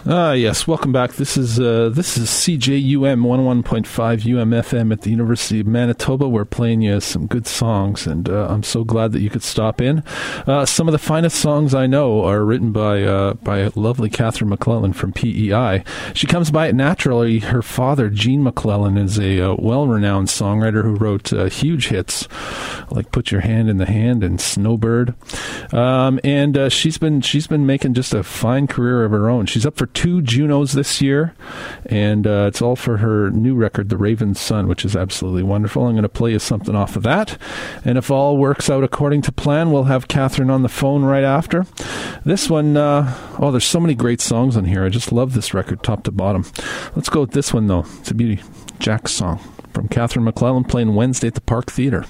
Yes, welcome back. This is CJUM 101.5 UMFM at the University of Manitoba. We're playing you some good songs, and I'm so glad that you could stop in. Some of the finest songs I know are written by lovely Catherine McClellan from PEI. She comes by it naturally. Her father, Gene McClellan, is a well-renowned songwriter who wrote huge hits like "Put Your Hand in the Hand" and "Snowbird," and she's been making just a fine career of her own. She's up for 2 Junos this year, and it's all for her new record, The Raven's Son, which is absolutely wonderful. I'm going to play you something off of that, and if all works out according to plan, we'll have Catherine on the phone right after. This one, there's so many great songs on here. I just love this record top to bottom. Let's go with this one, though. It's a beauty. Jack's song from Catherine McClellan, playing Wednesday at the Park Theatre.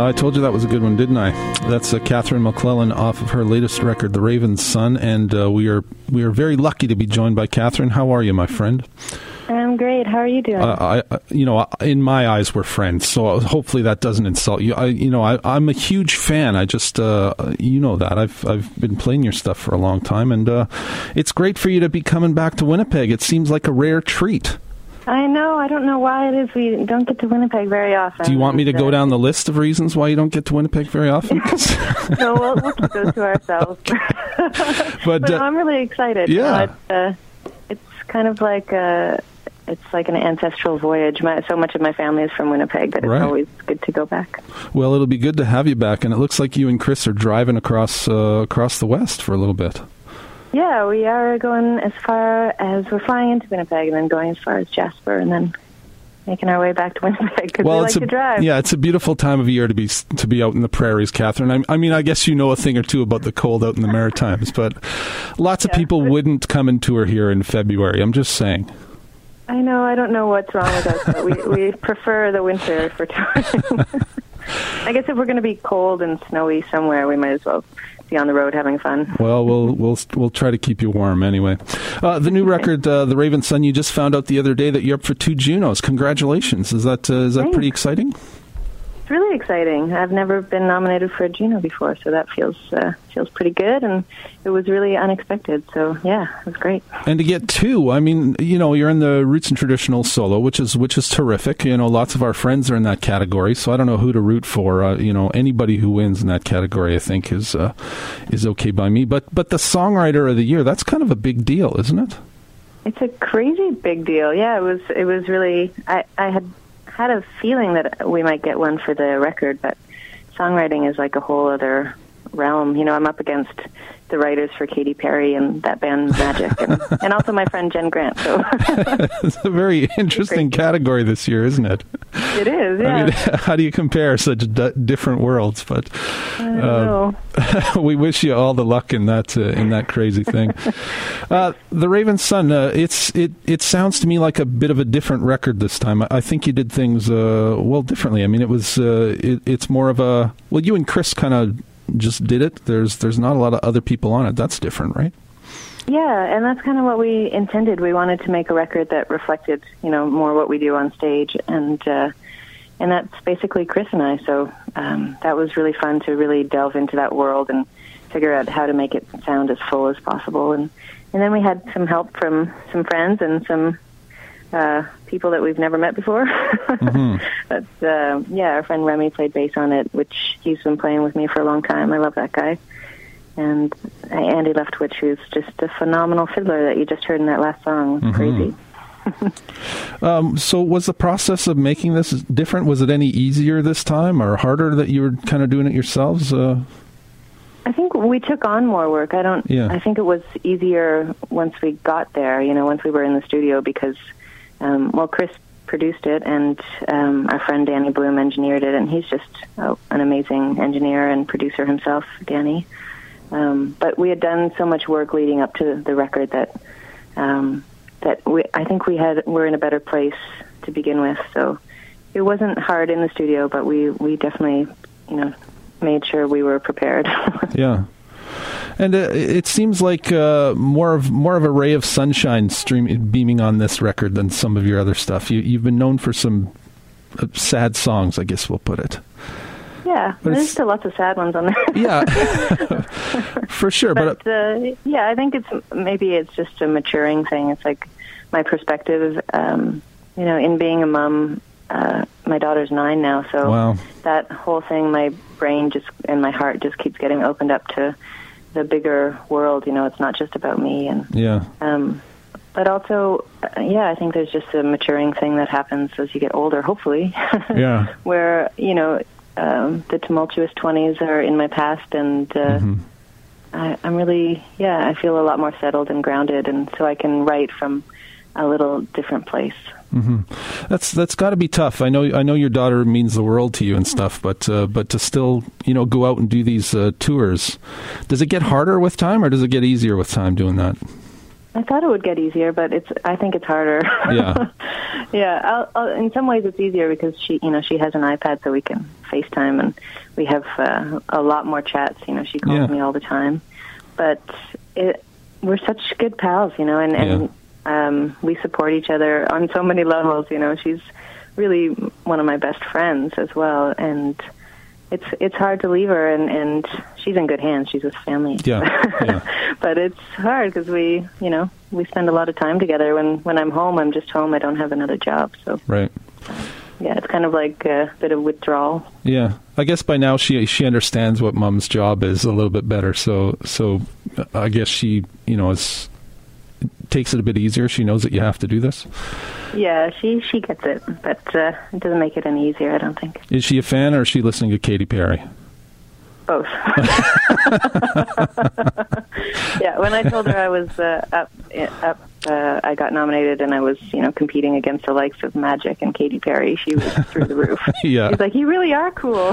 I told you that was a good one, didn't I? That's Catherine McClellan off of her latest record, The Raven's Son, and we are very lucky to be joined by Catherine. How are you, my friend? I'm great. How are you doing? In my eyes, we're friends, so hopefully that doesn't insult you. I'm a huge fan. I just, you know that. I've been playing your stuff for a long time, and it's great for you to be coming back to Winnipeg. It seems like a rare treat. I know. I don't know why it is we don't get to Winnipeg very often. Do you want me to go down the list of reasons why you don't get to Winnipeg very often? No, we'll keep those to ourselves. but no, I'm really excited. Yeah. You know, it's kind of like it's like an ancestral voyage. So much of my family is from Winnipeg that it's always good to go back. Well, it'll be good to have you back, and it looks like you and Chris are driving across the West for a little bit. Yeah, we are going as far as we're flying into Winnipeg and then going as far as Jasper and then making our way back to Winnipeg because we like to drive. Yeah, it's a beautiful time of year to be out in the prairies, Catherine. I mean, I guess you know a thing or two about the cold out in the Maritimes, but lots of people wouldn't come and tour here in February. I'm just saying. I know. I don't know what's wrong with us, but we prefer the winter for touring. I guess if we're going to be cold and snowy somewhere, we might as well be on the road having fun. Well, we'll try to keep you warm anyway. The new record, The Raven's Son, you just found out the other day that you're up for 2 Junos. Congratulations! Is that pretty exciting? It's really exciting. I've never been nominated for a Juno before, so that feels pretty good, and it was really unexpected. So yeah, it was great. And to get 2, I mean, you're in the Roots and Traditional solo, which is terrific. Lots of our friends are in that category, so I don't know who to root for. Anybody who wins in that category, I think, is okay by me. But the Songwriter of the Year, that's kind of a big deal, isn't it? It's a crazy big deal. Yeah, it was really. I had a feeling that we might get one for the record, but songwriting is like a whole other realm. I'm up against the writers for Katy Perry and that band Magic, and also my friend Jen Grant. So it's a very interesting category this year, isn't it? It is. Yeah. I mean, how do you compare such different worlds? But I don't know. We wish you all the luck in that crazy thing. The Raven's Son. It sounds to me like a bit of a different record this time. I think you did things differently. I mean, it was it's more of a you and Chris kind of just did it. There's not a lot of other people on it. That's different, right? Yeah, and that's kind of what we intended. We wanted to make a record that reflected, more what we do on stage, and that's basically Chris and I. So that was really fun to really delve into that world and figure out how to make it sound as full as possible. And then we had some help from some friends and some people that we've never met before. Mm-hmm. But our friend Remy played bass on it, which he's been playing with me for a long time. I love that guy. And Andy Leftwich, who's just a phenomenal fiddler that you just heard in that last song. Mm-hmm. Crazy. So was the process of making this different? Was it any easier this time or harder that you were kind of doing it yourselves? I think we took on more work. I think it was easier once we got there, once we were in the studio because, Chris produced it and our friend Danny Bloom engineered it, and he's just an amazing engineer and producer himself, Danny. But we had done so much work leading up to the record that I think we're in a better place to begin with. So it wasn't hard in the studio, but we definitely, made sure we were prepared. Yeah. And it seems like more of a ray of sunshine beaming on this record than some of your other stuff. You've been known for some sad songs, I guess we'll put it. Yeah, there's still lots of sad ones on there. Yeah, for sure. But I think it's just a maturing thing. It's like my perspective, in being a mom. My daughter's 9 now, so that whole thing, my brain and my heart just keeps getting opened up to the bigger world. It's not just about me. And but also, I think there's just a maturing thing that happens as you get older, hopefully. Yeah. Where, the tumultuous 20s are in my past, and I'm really, I feel a lot more settled and grounded, and so I can write from a little different place. Mm-hmm. That's got to be tough. I know your daughter means the world to you and stuff, but to still go out and do these tours, does it get harder with time or does it get easier with time doing that? I thought it would get easier, but I think it's harder. Yeah. Yeah. In some ways, it's easier because she has an iPad, so we can FaceTime, and we have a lot more chats. She calls me all the time, but we're such good pals, and we support each other on so many levels. She's really one of my best friends as well, and it's hard to leave her, and she's in good hands. She's with family. Yeah. But it's hard because we spend a lot of time together. When I'm home, I'm just home. I don't have another job. So right. Yeah, it's kind of like a bit of withdrawal. Yeah, I guess by now she understands what Mom's job is a little bit better. So I guess she takes it a bit easier. She knows that you have to do this. Yeah, she gets it, but it doesn't make it any easier, I don't think. Is she a fan, or is she listening to Katy Perry? Both. Yeah, when I told her I was I got nominated and I was, competing against the likes of Magic and Katy Perry, she was through the roof. Yeah. She's like, you really are cool.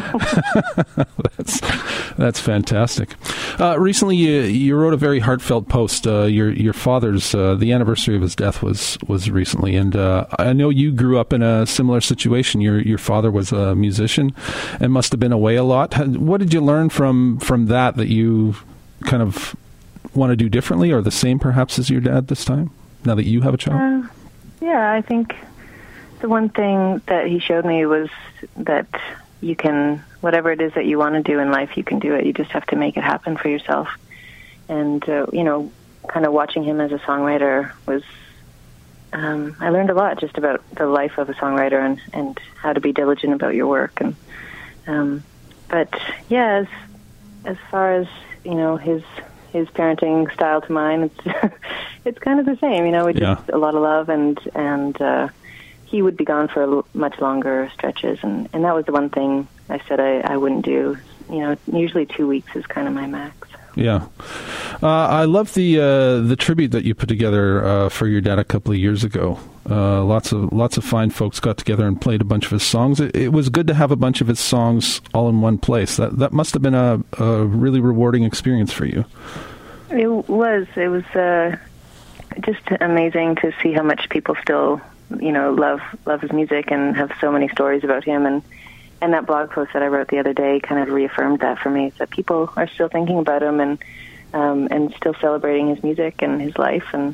That's fantastic. Recently, you wrote a very heartfelt post. Your father's the anniversary of his death was recently, and I know you grew up in a similar situation. Your father was a musician and must have been away a lot. What did you learn from that you kind of want to do differently or the same perhaps as your dad this time, now that you have a child? Yeah, I think the one thing that he showed me was that you can, whatever it is that you want to do in life, you can do it. You just have to make it happen for yourself. And, kind of watching him as a songwriter was, I learned a lot just about the life of a songwriter and how to be diligent about your work. And, but yeah, as far as, his parenting style to mine, it's kind of the same. We just a lot of love, and he would be gone for much longer stretches, and that was the one thing I said I wouldn't do. Usually 2 weeks is kind of my max. Yeah, I love the tribute that you put together for your dad a couple of years ago. Lots of fine folks got together and played a bunch of his songs. It was good to have a bunch of his songs all in one place. That must have been a really rewarding experience for you. It was just amazing to see how much people still love his music and have so many stories about him, and that blog post that I wrote the other day kind of reaffirmed that for me, that people are still thinking about him and still celebrating his music and his life. And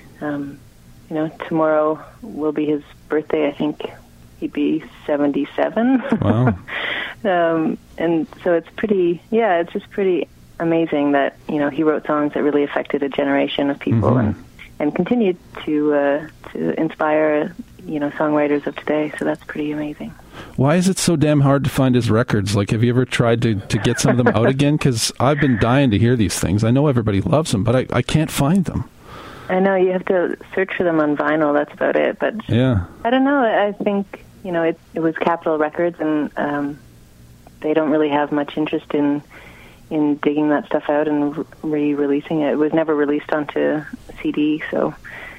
tomorrow will be his birthday. I think he'd be 77. Wow. And so it's just pretty amazing that he wrote songs that really affected a generation of people, mm-hmm. and continued to inspire songwriters of today. So that's pretty amazing. Why is it so damn hard to find his records? Like, have you ever tried to get some of them out again? Because I've been dying to hear these things. I know everybody loves them, but I can't find them. I know, you have to search for them on vinyl. That's about it. But yeah, I don't know. I think it was Capitol Records, and they don't really have much interest in digging that stuff out and re-releasing it. It was never released onto CD, so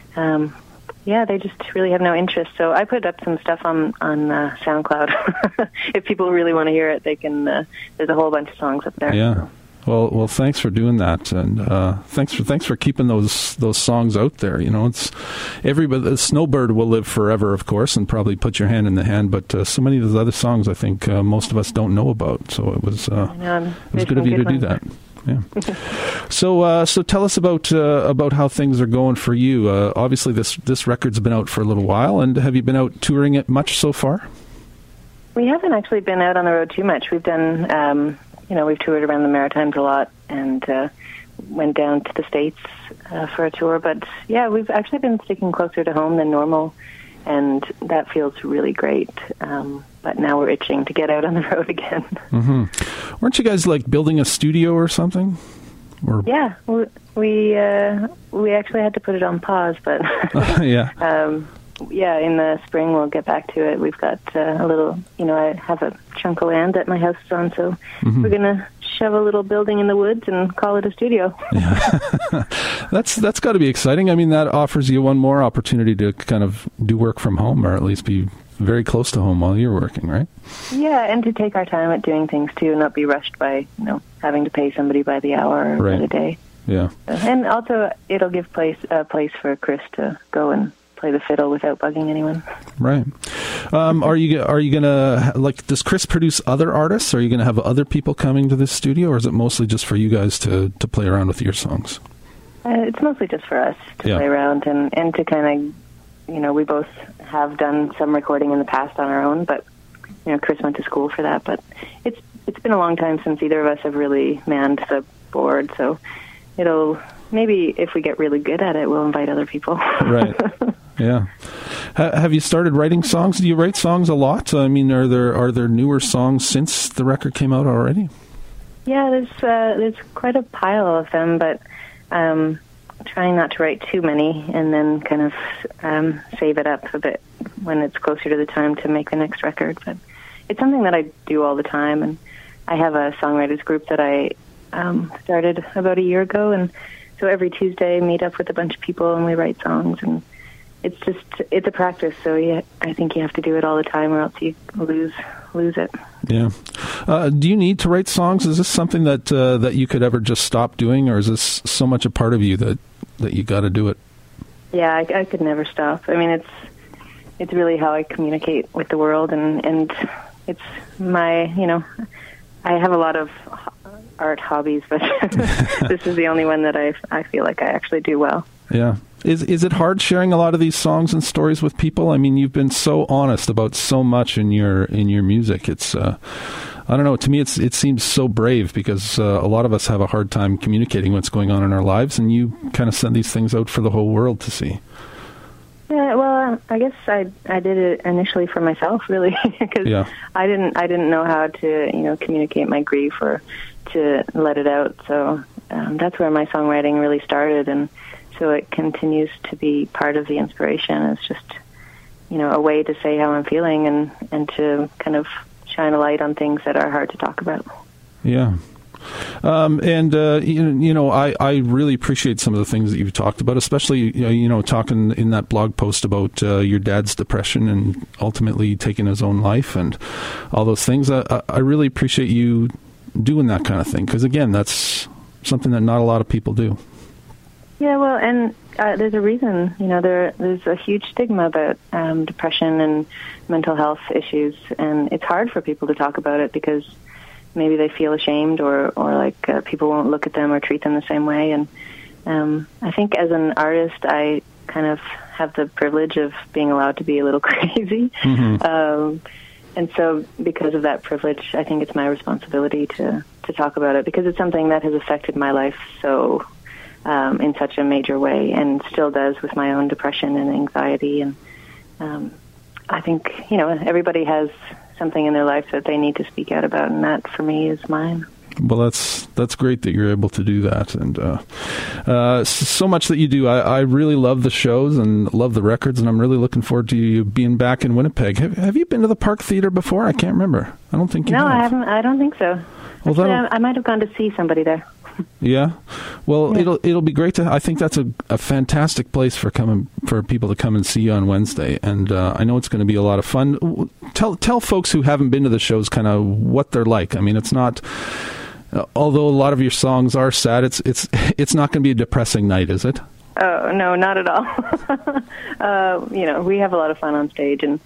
they just really have no interest. So I put up some stuff on SoundCloud. If people really want to hear it, they can. There's a whole bunch of songs up there. Yeah. So. Well, thanks for doing that, and thanks for keeping those songs out there. It's everybody. The Snowbird will live forever, of course, and probably Put Your Hand in the Hand. But so many of those other songs, I think most of us don't know about. So it was good of you to do that. Yeah. So tell us about how things are going for you. Obviously, this record's been out for a little while, and have you been out touring it much so far? We haven't actually been out on the road too much. We've done. We've toured around the Maritimes a lot and went down to the States for a tour. But, yeah, we've actually been sticking closer to home than normal, and that feels really great. But now we're itching to get out on the road again. Mm-hmm. Weren't you guys, building a studio or something? Yeah, we actually had to put it on pause, but... yeah. Yeah, in the spring we'll get back to it. We've got a little, I have a chunk of land that my house is on, so mm-hmm. we're going to shove a little building in the woods and call it a studio. Yeah. That's got to be exciting. I mean, that offers you one more opportunity to kind of do work from home, or at least be very close to home while you're working, right? Yeah, and to take our time at doing things too, not be rushed by, having to pay somebody by the hour or by the day. Yeah. And also, it'll give a place for Chris to go and play the fiddle without bugging anyone. Right. Are you gonna, like, does Chris produce other artists? Are you gonna have other people coming to this studio, or is it mostly just for you guys to play around with your songs? It's mostly just for us to play around and to kind of, we both have done some recording in the past on our own, but Chris went to school for that. But it's been a long time since either of us have really manned the board, so it'll maybe if we get really good at it, we'll invite other people. Right. Yeah. Have you started writing songs? Do you write songs a lot? I mean, are there newer songs since the record came out already? Yeah, there's quite a pile of them, but trying not to write too many, and then kind of save it up a bit when it's closer to the time to make the next record. But it's something that I do all the time, and I have a songwriters group that I started about a year ago, and so every Tuesday meet up with a bunch of people and we write songs, and it's a practice. So I think you have to do it all the time, or else you lose it. Yeah. Do you need to write songs? Is this something that you could ever just stop doing, or is this so much a part of you that you got to do it? Yeah, I could never stop. I mean, it's really how I communicate with the world, and it's my, I have a lot of art hobbies, but this is the only one that I feel like I actually do well. Yeah. Is it hard sharing a lot of these songs and stories with people? I mean, you've been so honest about so much in your music. It's I don't know. To me, it seems so brave, because a lot of us have a hard time communicating what's going on in our lives, and you kind of send these things out for the whole world to see. Yeah, well, I guess I did it initially for myself, really, because I didn't know how to communicate my grief or to let it out. So that's where my songwriting really started, and so it continues to be part of the inspiration. It's just a way to say how I'm feeling and to kind of shine a light on things that are hard to talk about. Yeah. I really appreciate some of the things that you've talked about, especially, talking in that blog post about your dad's depression and ultimately taking his own life and all those things. I really appreciate you doing that kind of thing, because, again, that's something that not a lot of people do. Yeah, well, and there's a reason. There's a huge stigma about depression and mental health issues, and it's hard for people to talk about it because maybe they feel ashamed or like people won't look at them or treat them the same way. And I think as an artist, I kind of have the privilege of being allowed to be a little crazy. Mm-hmm. And so because of that privilege, I think it's my responsibility to talk about it, because it's something that has affected my life so in such a major way, and still does with my own depression and anxiety. And I think, everybody has something in their life that they need to speak out about, and that, for me, is mine. Well, that's great that you're able to do that, and so much that you do. I really love the shows and love the records, and I'm really looking forward to you being back in Winnipeg. Have you been to the Park Theatre before? I can't remember. I don't think you have. No, I haven't. I don't think so. Well, actually, I might have gone to see somebody there. Yeah, well, yeah. It'll be great to. I think that's a fantastic place for people to come and see you on Wednesday, and I know it's going to be a lot of fun. Tell folks who haven't been to the shows kind of what they're like. I mean, it's not. Although a lot of your songs are sad, it's not going to be a depressing night, is it? Oh, no, not at all. We have a lot of fun on stage, and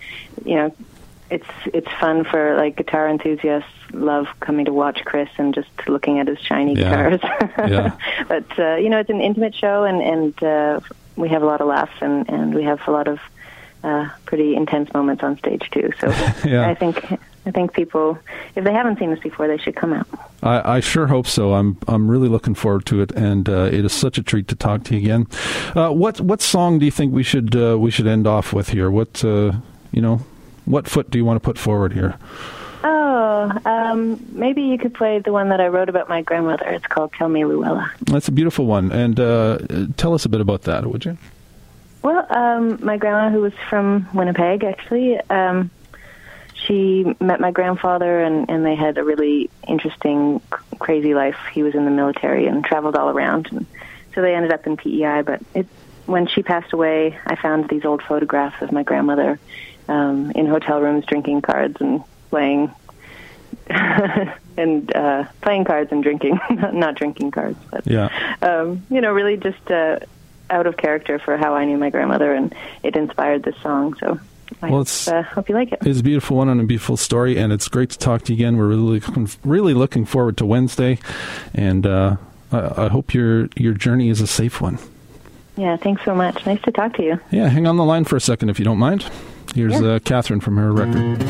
it's fun for, like, guitar enthusiasts. Love coming to watch Chris and just looking at his shiny guitars. Yeah. But it's an intimate show, and we have a lot of laughs, and we have a lot of pretty intense moments on stage too. So I think people, if they haven't seen this before, they should come out. I sure hope so. I'm really looking forward to it, and it is such a treat to talk to you again. What song do you think we should end off with here? What foot do you want to put forward here? Maybe you could play the one that I wrote about my grandmother. It's called Tell Me Luella. That's a beautiful one, and tell us a bit about that, would you? Well, my grandma, who was from Winnipeg, actually, she met my grandfather, and they had a really interesting, crazy life. He was in the military and traveled all around, and so they ended up in PEI. But when she passed away, I found these old photographs of my grandmother in hotel rooms, drinking cards and playing and playing cards and drinking, not drinking cards, but really just out of character for how I knew my grandmother, and it inspired this song. So I hope you like it. It's a beautiful one and a beautiful story, and it's great to talk to you again. We're really looking forward to Wednesday, and I hope your journey is a safe one. Yeah, thanks so much. Nice to talk to you. Yeah, hang on the line for a second if you don't mind. Here's Catherine from her record.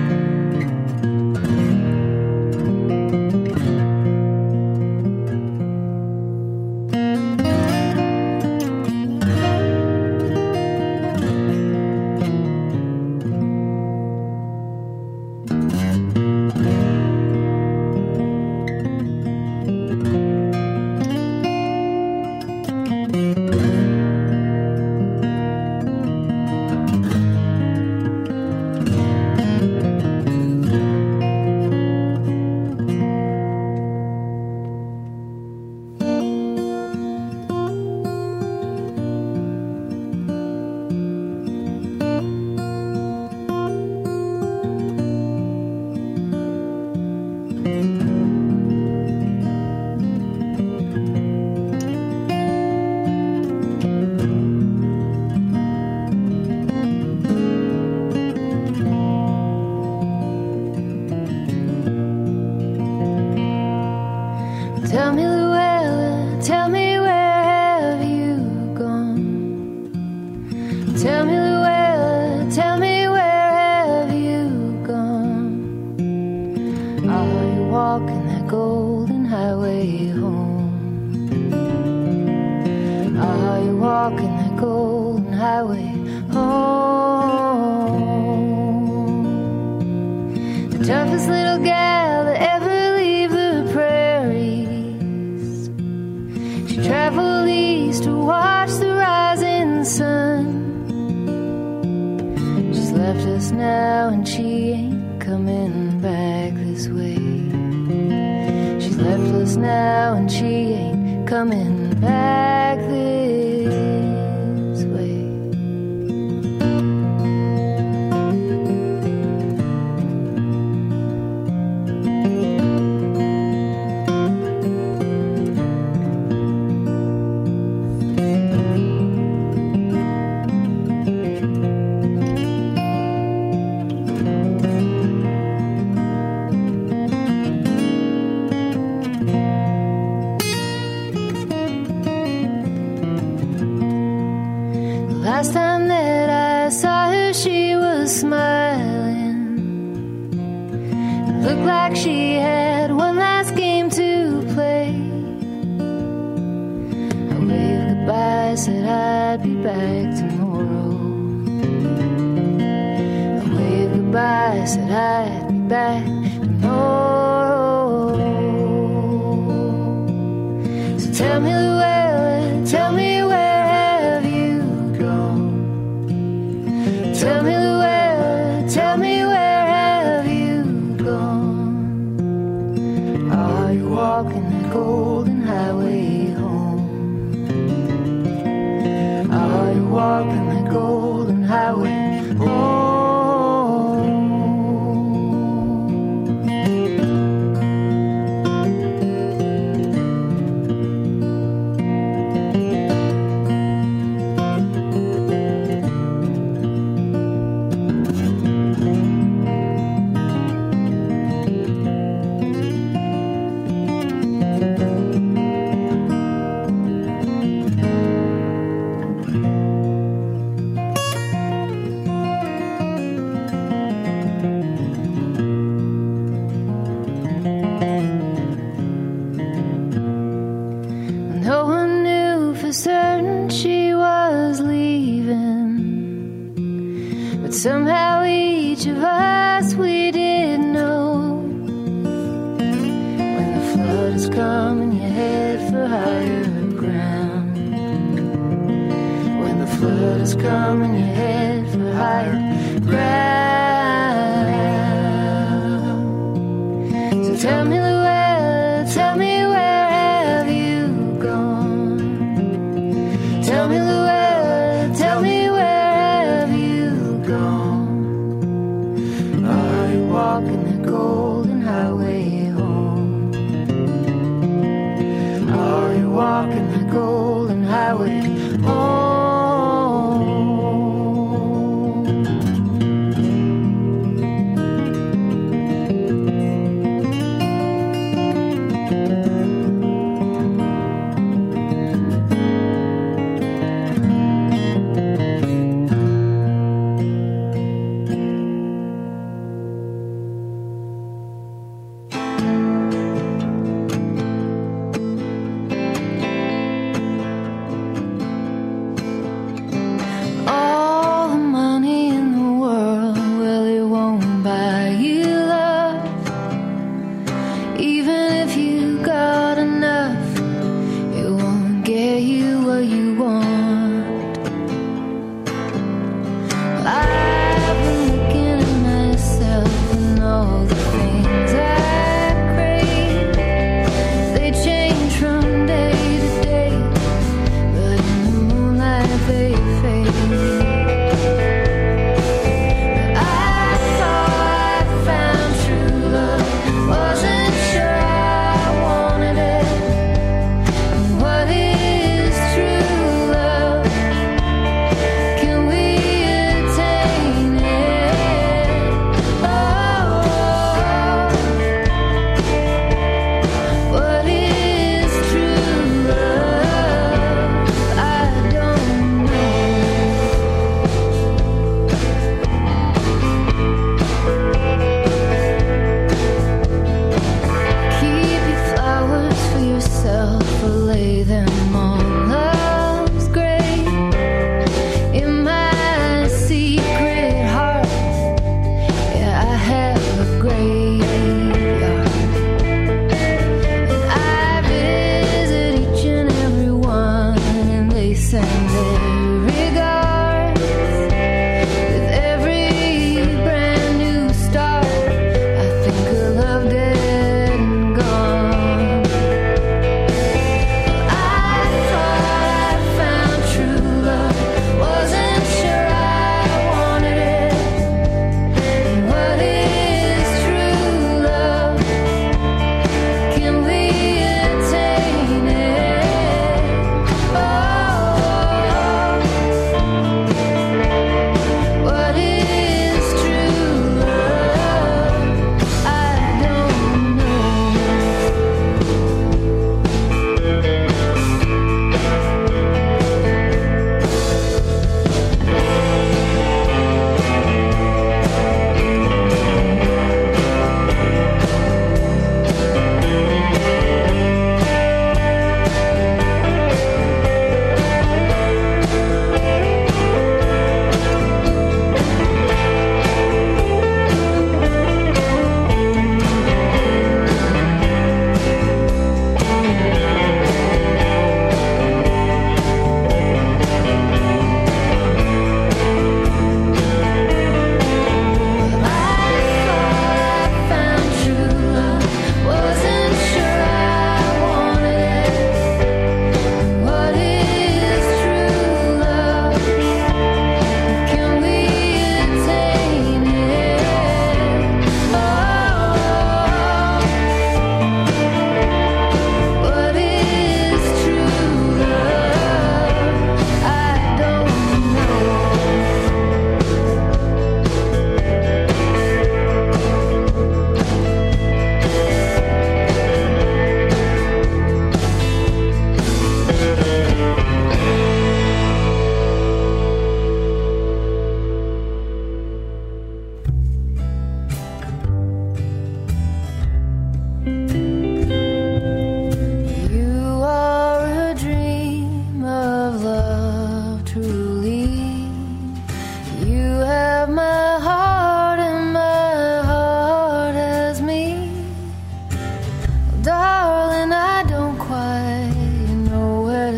Somehow each of us, we didn't know when the flood is coming, you head for higher ground. When the flood is coming, you head for higher ground. So tell me, Luella, tell me, where have you gone? Tell me, Luella, tell me, where have you gone? Are you walking the golden highway home?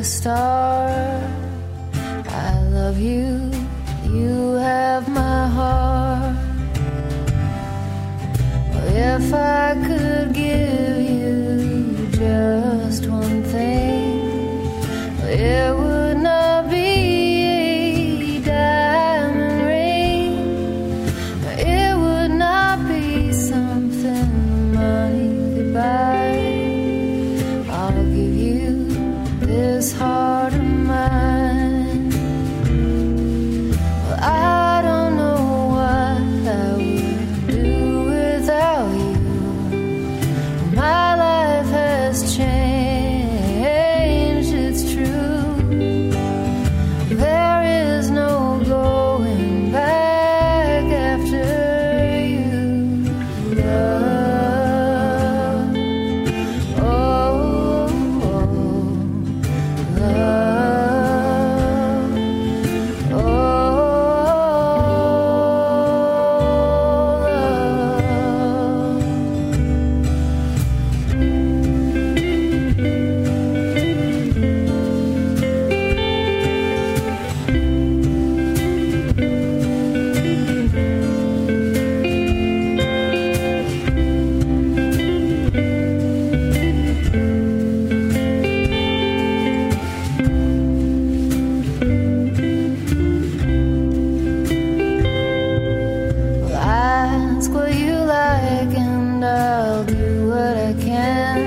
star. I love you, you have my heart. If I could give you just one thing, it would not be a diamond ring. It would not be something money could buy. I'll give you this heart of mine. Well, I don't know what I would do without you. My life has changed, it's true. There is no going back after you. Love, oh, love, oh, ask what you like and I'll do what I can.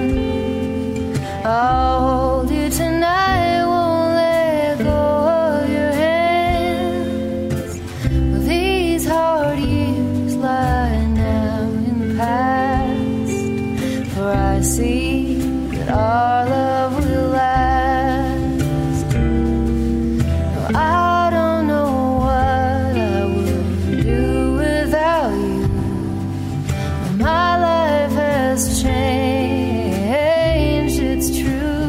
I'll hold you tonight, won't let go of your hands. Well, these hard years lie now in the past, for I see that our love will last. No, I don't know what I would do without you. My life has changed, it's true.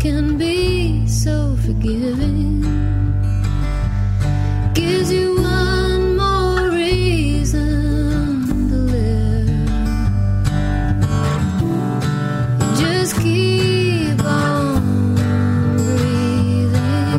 can be so forgiving. Gives you one more reason to live. Just keep on breathing.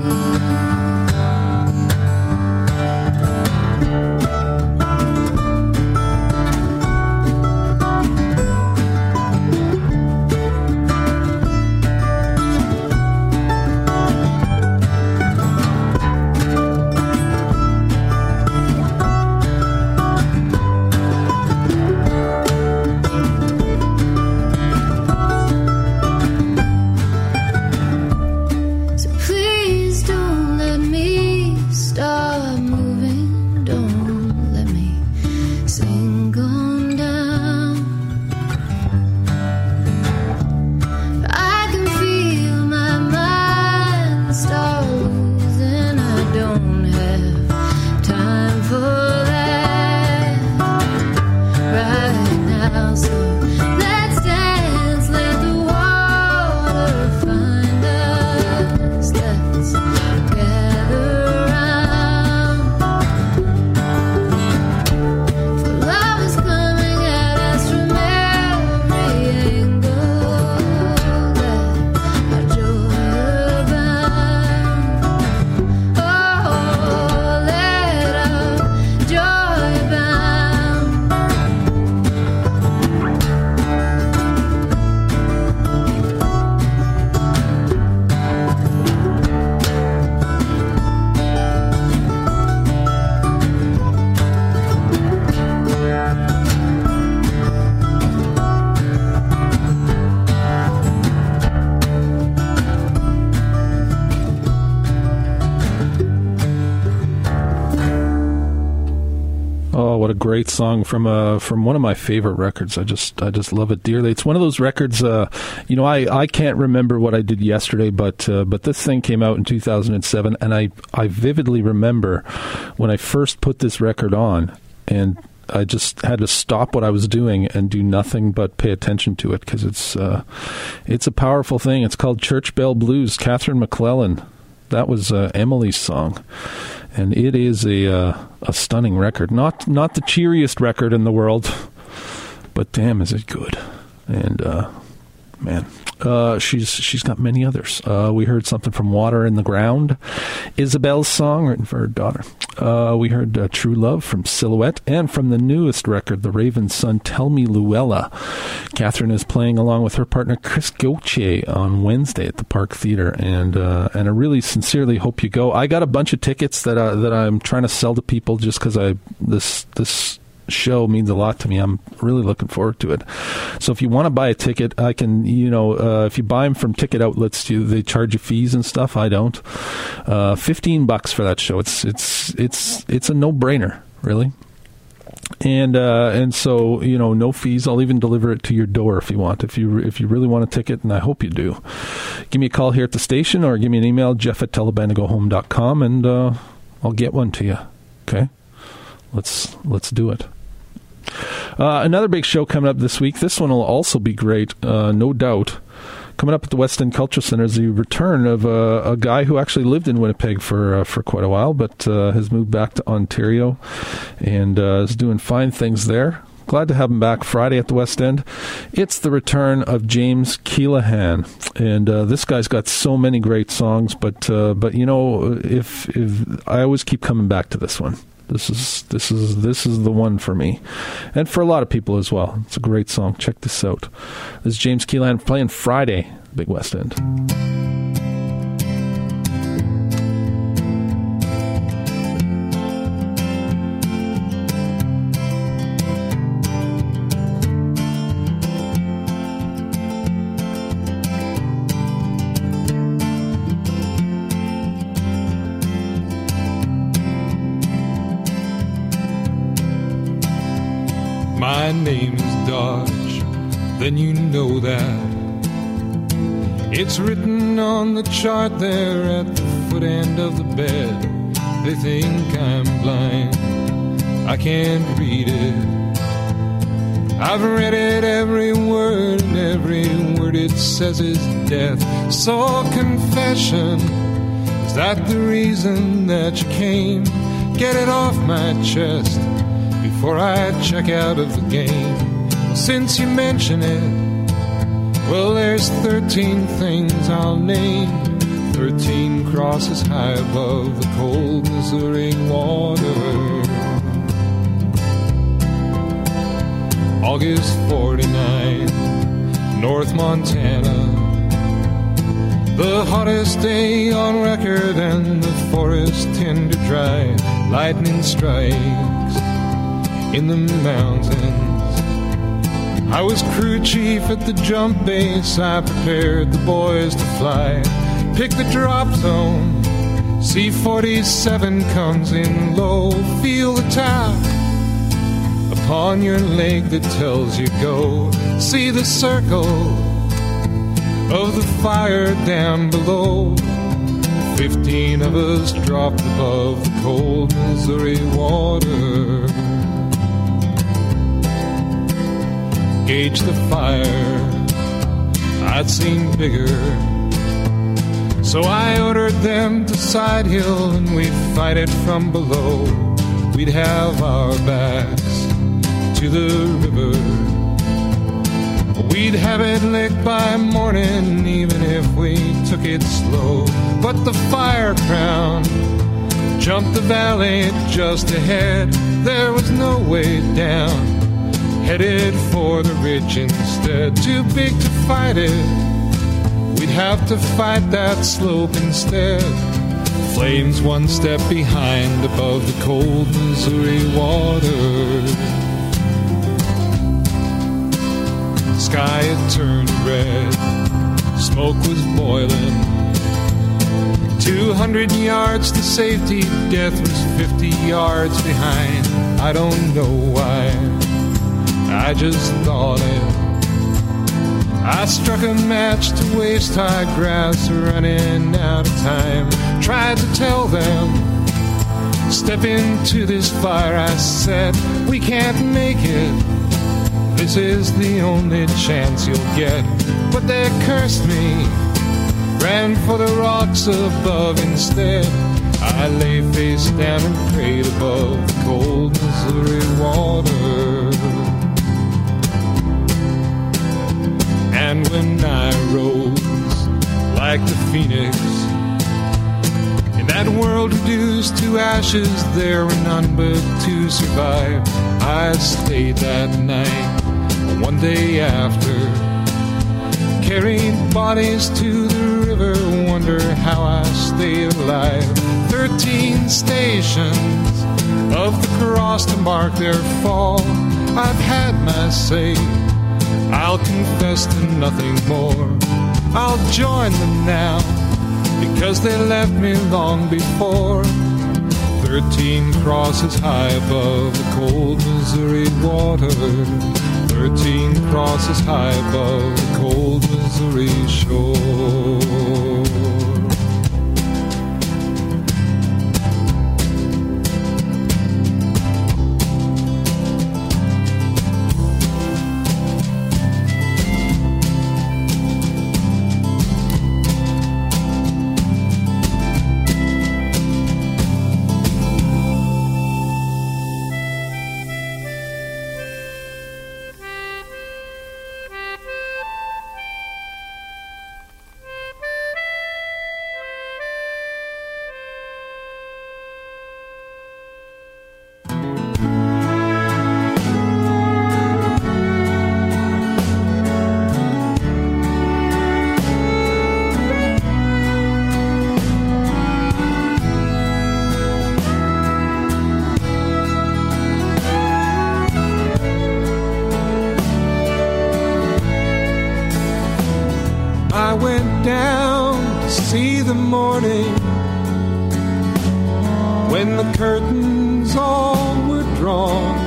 Great song from one of my favorite records. I just love it dearly. It's one of those records. I can't remember what I did yesterday, but this thing came out in 2007, and I vividly remember when I first put this record on, and I just had to stop what I was doing and do nothing but pay attention to it because it's a powerful thing. It's called Church Bell Blues. Catherine McClellan. That was Emily's song. And it is a stunning record. Not the cheeriest record in the world, but damn, is it good. And man, she's got many others. We heard something from Water in the Ground, Isabel's song written for her daughter. We heard True Love from Silhouette, and from the newest record, The Raven's Son, Tell Me Luella. Catherine is playing along with her partner Chris Gauthier on Wednesday at the Park Theatre, and I really sincerely hope you go. I got a bunch of tickets that I'm trying to sell to people just because this show means a lot to me. I'm really looking forward to it. So if you want to buy a ticket, I can, if you buy them from ticket outlets, they charge you fees and stuff. I don't. $15 for that show. It's a no-brainer, really. And so, no fees. I'll even deliver it to your door if you want. If you really want a ticket, and I hope you do, give me a call here at the station or give me an email, jeff@telebanagohome.com, and I'll get one to you. Okay? Let's do it. Another big show coming up this week. This one will also be great, no doubt. Coming up at the West End Culture Center is the return of a guy who actually lived in Winnipeg for quite a while, but has moved back to Ontario and is doing fine things there. Glad to have him back Friday at the West End. It's the return of James Keelaghan, and this guy's got so many great songs. But if I always keep coming back to this one. This is the one for me, and for a lot of people as well. It's a great song. Check this out. This is James Keelaghan playing Friday, Big West End. My name is Dodge, then you know that. It's written on the chart there at the foot end of the bed. They think I'm blind, I can't read it. I've read it, every word, and every word it says is death. So confession, is that the reason that you came? Get it off my chest before I check out of the game. Well, since you mention it, well, there's 13 things I'll name. 13 crosses high above the cold Missouri water. August 49, North Montana. The hottest day on record, and the forest tender dry. Lightning strikes in the mountains. I was crew chief at the jump base. I prepared the boys to fly. Pick the drop zone. C-47 comes in low. Feel the tap upon your leg that tells you go. See the circle of the fire down below. 15 of us dropped above the cold Missouri water. Gauge the fire, I'd seen bigger. So I ordered them to Side Hill, and we'd fight it from below. We'd have our backs to the river. We'd have it licked by morning, even if we took it slow. But the Fire Crown jumped the valley just ahead. There was no way down, headed for the ridge instead. Too big to fight it, we'd have to fight that slope instead. Flames one step behind above the cold Missouri water. Sky had turned red, smoke was boiling. 200 yards to safety, death was 50 yards behind. I don't know why, I just thought it. I struck a match to waist-high grass, running out of time. Tried to tell them, step into this fire. I said, we can't make it, this is the only chance you'll get. But they cursed me, ran for the rocks above instead. I lay face down and prayed above the cold Missouri water. And when I rose like the phoenix, in that world reduced to ashes, there were none but to survive. I stayed that night, one day after, carried bodies to the river, wonder how I stayed alive. 13 stations of the cross to mark their fall. I've had my say, I'll confess to nothing more. I'll join them now, because they left me long before. 13 crosses high above the cold Missouri water. 13 crosses high above the cold Missouri shore. I went down to see the morning when the curtains all were drawn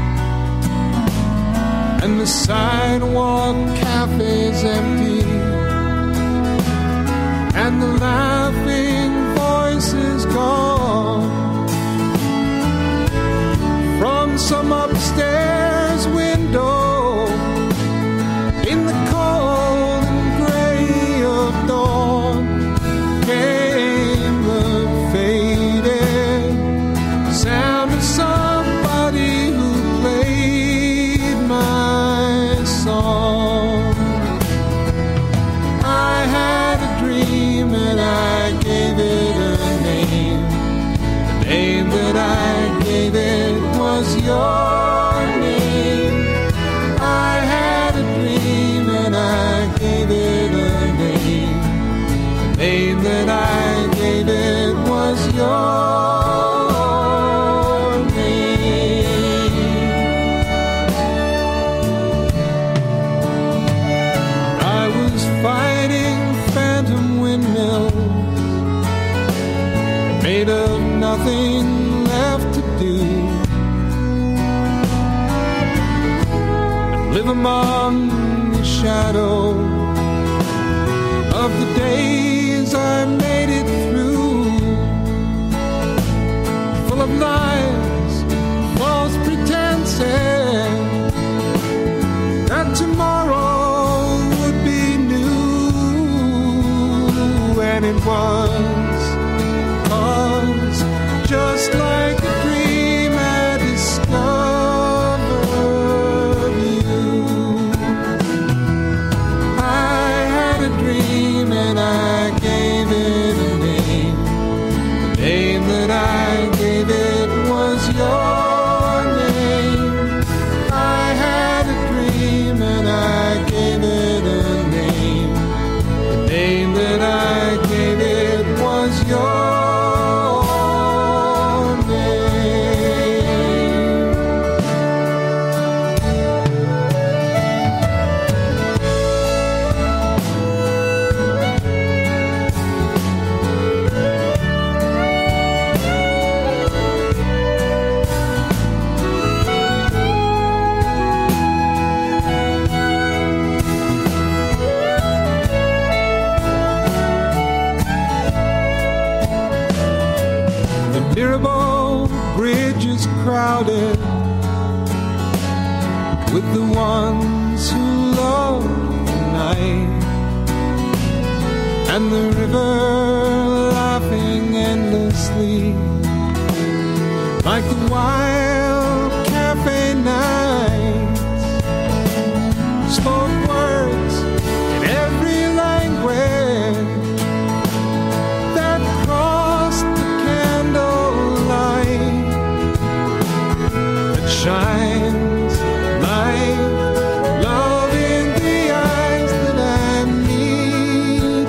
and the sidewalk cafes empty and the laughing voices gone. From some upstairs window that I gave it was your name. I was fighting phantom windmills made of nothing left to do, and live among the shadow of the days I made it through, full of lies, false pretenses, that tomorrow would be new, and it was. Just like a dream I discovered you. I had a dream and I gave it a name. The name that I gave it was your name. I had a dream and I gave it a name. The name that I gave it was your crowded with the ones who love the night, and the river laughing endlessly like the wild cafe nights, spoke words in every language that crossed the candlelight that shines like love in the eyes that I meet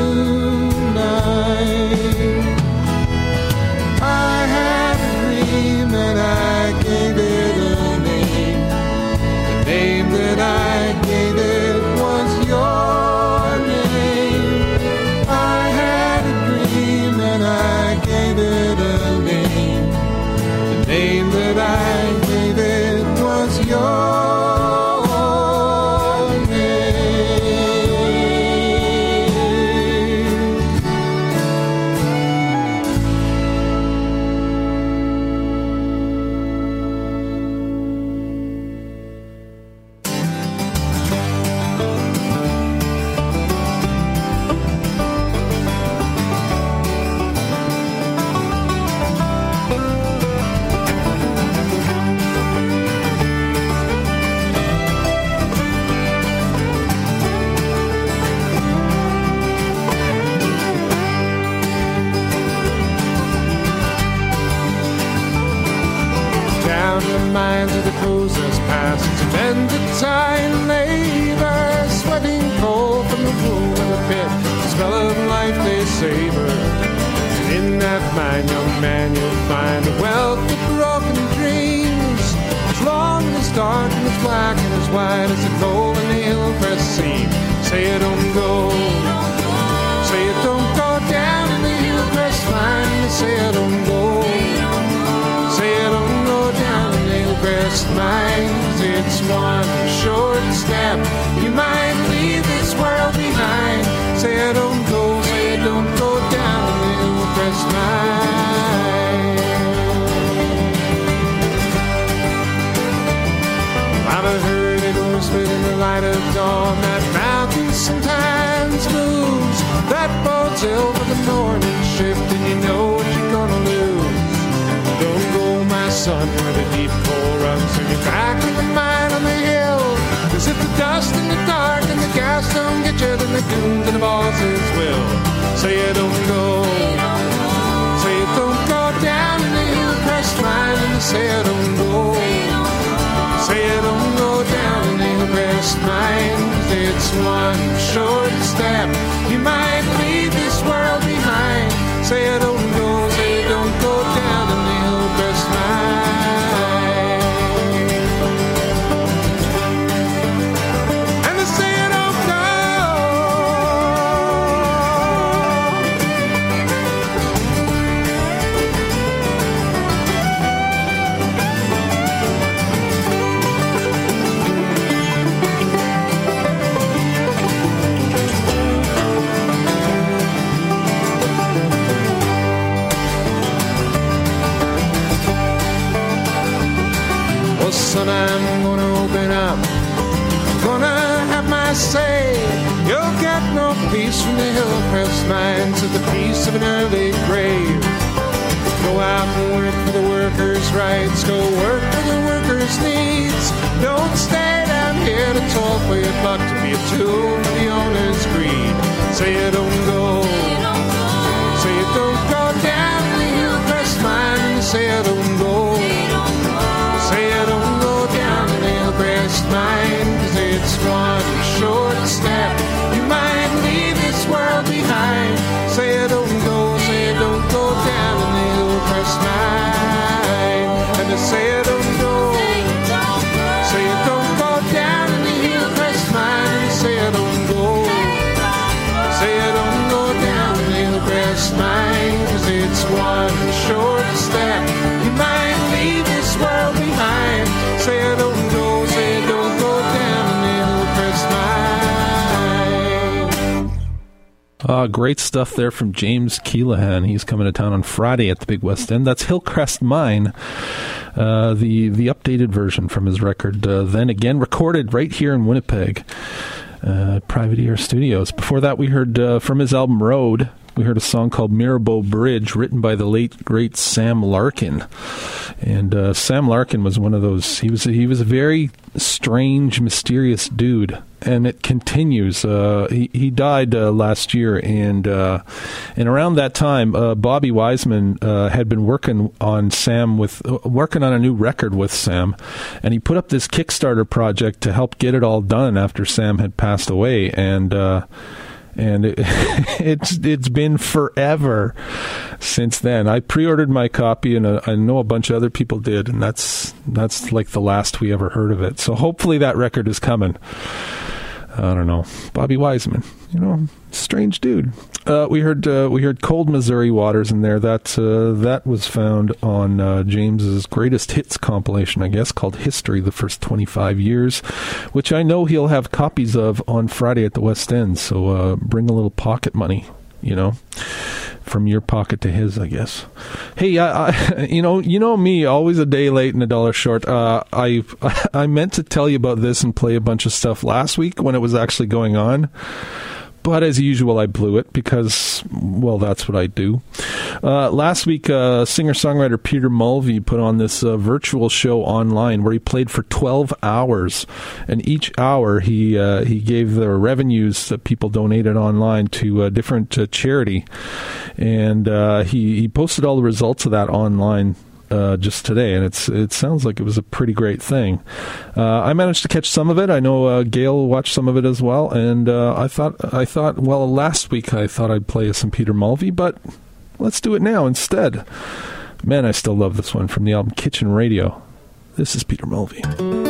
tonight. I had a dream and I gave it a name. The name that I gave it was your name. I had a dream and I gave it a name. The name that I gave it was your minds of the closest past, suspended time labor, sweating cold from the womb of the pit, the spell of life they savor. And in that mind, young man, you'll find a wealth of broken dreams, as long and as dark and as black and as white as the coal in the Hillcrest seam. Say it don't go, say it don't go down in the Hillcrest line, say it don't go, say it don't go down in the Hillcrest mines. It's one short step, you might leave this world behind. Say it don't go, say it don't go down in the Hillcrest mine. I've heard it whispered in the light of dawn that mountains sometimes moves, that bodes ill for the morning shift, and you know what you're gonna lose. Don't go, my son, where the deep coal runs through your back in the mine on the hill. Cause if the dust and the dark and the gas don't get you, then the goons and the bosses will. Say it don't go, say it don't go down in the Hillcrest mine, and say it don't go, say it don't go down in the Hillcrest mine. It's one short step, you might leave this world behind. walk a piece from the Hillcrest mine to the peace of an early grave. Go out and work for the workers' rights. Go work for the workers' needs. Don't stay down here to toil for your buck, to be a tool for the owner's greed. Say you don't go. Say you don't go down to the Hillcrest mine. Say you don't go. Say you don't go down to the Hillcrest mine. 'Cause it's one short step. You might leave this world behind. Say you don't go. Say you don't go down to the Hillcrest mine. And to say you don't go. Say you don't go down to the Hillcrest mine. And say you don't go. Say you don't go down to the Hillcrest mine. 'Cause it's one short step. You might leave this world behind. Say you don't go. Say you don't go down to the Hillcrest mine. Great stuff there from James Keelahan. He's coming to town on Friday at the Big West End. That's Hillcrest Mine, the updated version from his record. Then again, recorded right here in Winnipeg, Private Ear Studios. Before that, we heard from his album Road. We heard a song called Mirabeau Bridge, written by the late, great Sam Larkin. And Sam Larkin was one of those, he was a very strange, mysterious dude. And it continues. He died last year, and around that time, Bobby Wiseman had been working on a new record with Sam, and he put up this Kickstarter project to help get it all done after Sam had passed away, and it's been forever since then. I pre-ordered my copy, and I know a bunch of other people did, and that's like the last we ever heard of it. So hopefully that record is coming. I don't know. Bobby Wiseman, strange dude. We heard Cold Missouri Waters in there. That was found on James's greatest hits compilation, I guess, called History, the First 25 Years, which I know he'll have copies of on Friday at the West End. So bring a little pocket money, from your pocket to his, I guess. Hey, you know me, always a day late and a dollar short. I meant to tell you about this and play a bunch of stuff last week when it was actually going on. But as usual, I blew it because, well, that's what I do. Last week, singer-songwriter Peter Mulvey put on this virtual show online where he played for 12 hours. And each hour, he gave the revenues that people donated online to a different charity. And he posted all the results of that online just today, and it sounds like it was a pretty great thing. I managed to catch some of it. I know Gail watched some of it as well, and I thought, well, last week I thought I'd play some Peter Mulvey, but let's do it now instead. Man, I still love this one from the album Kitchen Radio. This is Peter Mulvey.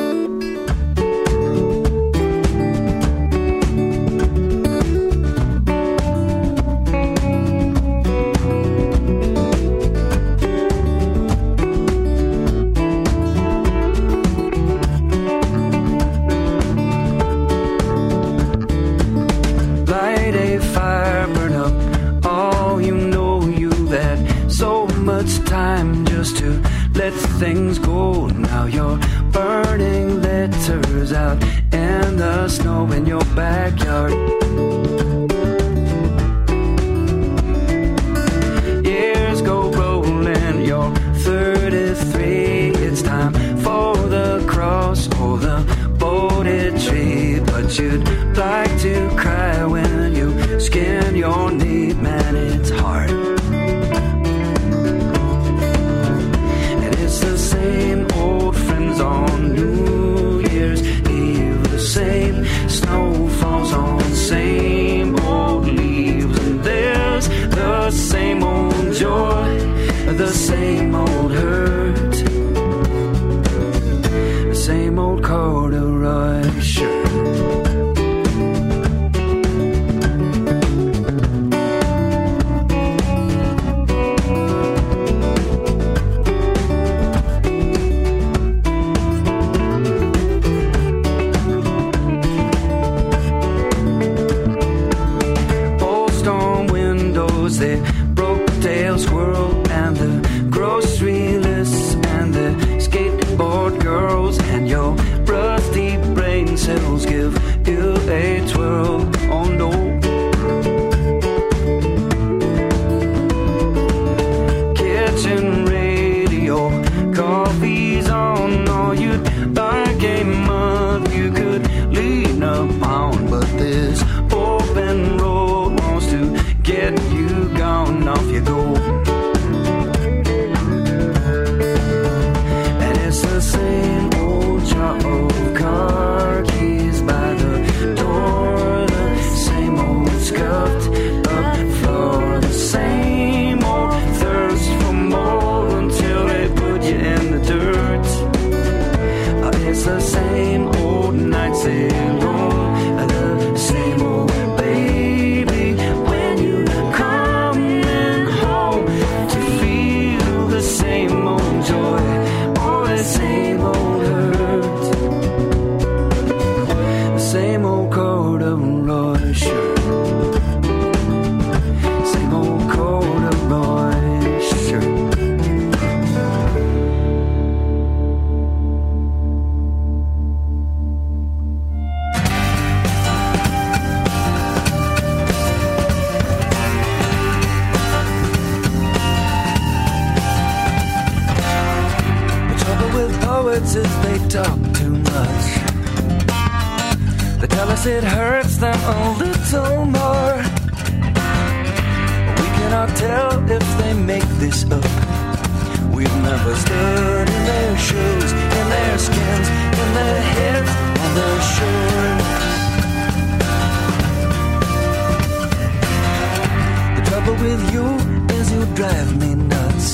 Things go now. You're burning letters out in the snow in your backyard. Years go rolling, you're 33. It's time for the cross or the boated tree. But you'd like to cry when you skin your knee. Man, it's hard. Same old friends on New Year's Eve. The same snow falls on the same old leaves. And there's the same old joy, the same old hurt, the same old corduroy shirt. The broke-tailed squirrel and the grocery lists and the skateboard girls and your rusty brain cells give you a twirl. Oh no, talk too much. They tell us it hurts them a little more. We cannot tell if they make this up. We've never stood in their shoes, in their skins, in their heads, on their shores. The trouble with you is you drive me nuts.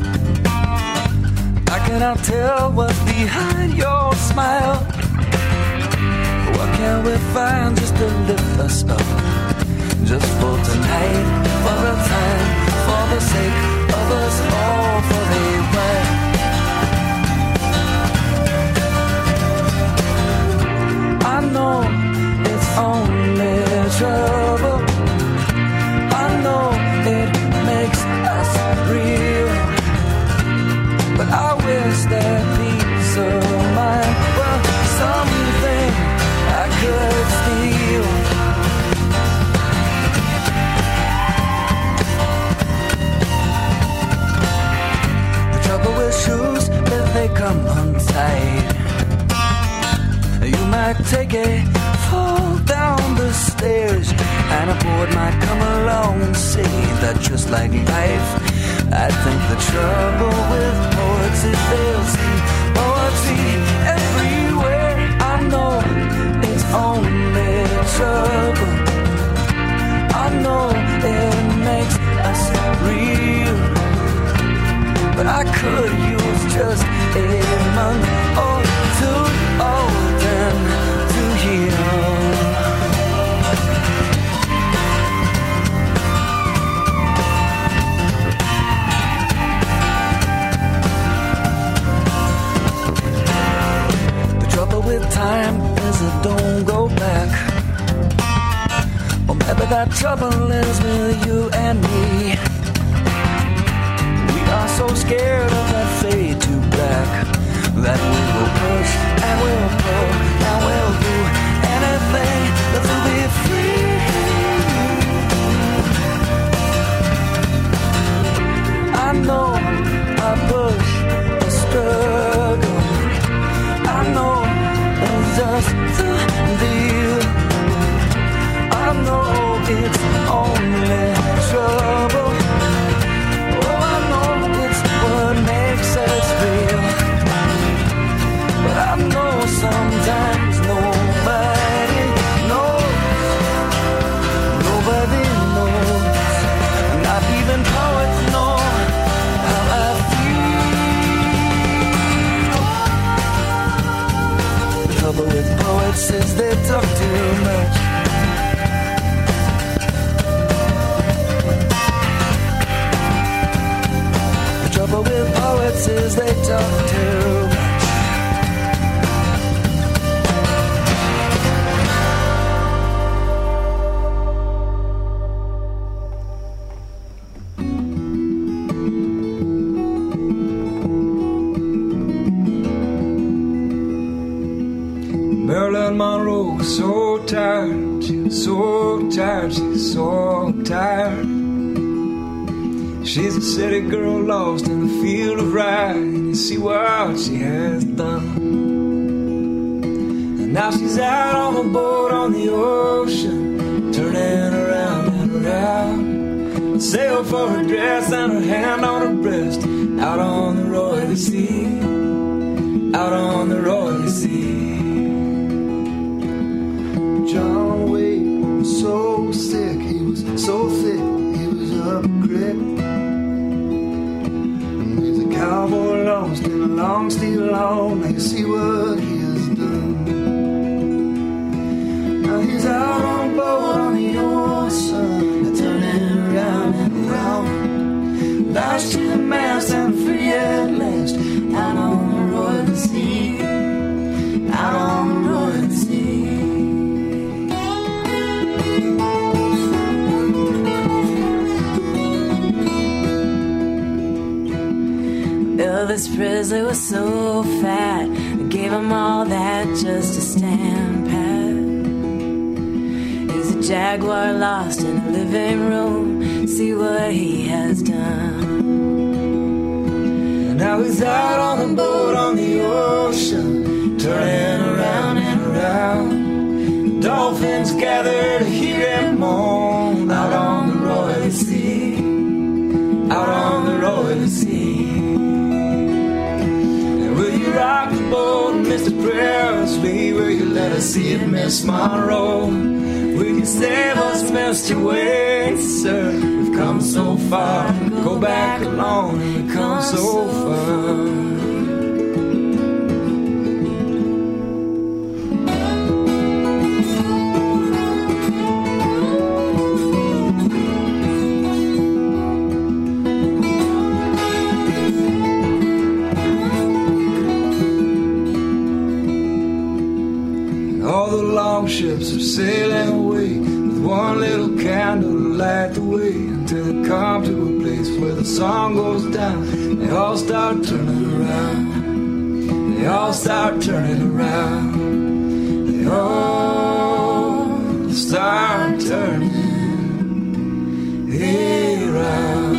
I cannot tell what's behind your smile. What can we find just to lift us up? Just for tonight, for a time, for the sake of us all, for a while. I know it's only trouble. I know it makes us real, but I wish that peace of mind were something I could steal. The trouble with shoes is they come untied. You might take a fall down the stairs, and a board might come along and say that just like life, I think the trouble with poets is they'll see poetry everywhere. I know it's only trouble. I know it makes us real, but I could use just a month or two older to heal. With time is it don't go back. Or maybe that trouble is with you and me. We are so scared of that fade to black that we will push and we'll pull and we'll do anything to be free. I know I push the struggle. I know just the deal. I know it's only trouble. Oh, I know it's what makes us real. But I know sometimes nobody knows. Nobody knows. Not even poets know how I feel. The trouble with poets is they talk too much. The trouble with poets is they talk too much. Marilyn Monroe was so tired, she was so tired, she's so tired. She's a city girl lost in the field of rye, and you see what she has done. And now she's out on a boat on the ocean, turning around and around. Sail for her dress and her hand on her breast, out on the roily sea, out on the roily sea. John Wayne was so sick, he was so sick, he was up a creek. And he's a cowboy lost in a long steel long, now you see what he has done. Now he's out on a boat on the ocean, turning around and around. Lashed to the mast and free at last, out on the royal sea, out on the royal sea. Elvis Presley was so fat, they gave him all that just to stand pat. He's a jaguar lost in a living room, see what he has done. And now he's out on the boat on the ocean, turning around and around. Dolphins gather to hear him moan out on the roiling sea, out on the roiling sea. And will you rock the boat, Mr. Presley? Will you let us see it, Miss Monroe? Will you save us, Mr. Wade, sir? We've come so far, go back alone, and we've come so far. All the longships are sailing away with one little candle to light the way until they come to a place where the sun goes down. They all start turning around. They all start turning around. They all start turning around.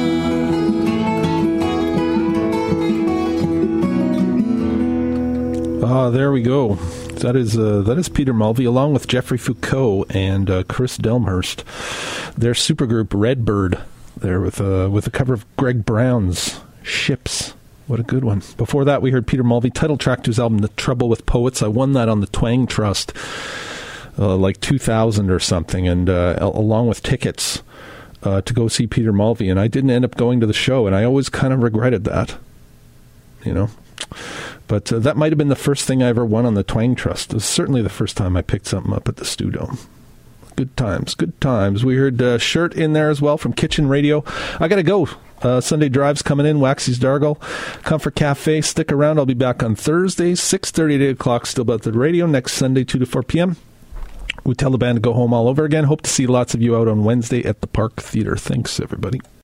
Ah, there we go. That is Peter Mulvey, along with Jeffrey Foucault and Chris Delmhurst. Their supergroup Redbird, there with a cover of Greg Brown's Ships. What a good one. Before that, we heard Peter Mulvey, title track to his album The Trouble with Poets. I won that on the Twang Trust, like 2000 or something, and along with tickets to go see Peter Mulvey. And I didn't end up going to the show, and I always kind of regretted that, you know. But that might have been the first thing I ever won on the Twang Trust. It was certainly the first time I picked something up at the Stu-Dome. Good times, good times. We heard Shirt in there as well from Kitchen Radio. I got to go. Sunday Drive's coming in, Waxy's Dargle, Comfort Cafe. Stick around. I'll be back on Thursday, 6:30 to 8 o'clock, still about the radio. Next Sunday, 2 to 4 p.m. We tell the band to go home all over again. Hope to see lots of you out on Wednesday at the Park Theater. Thanks, everybody.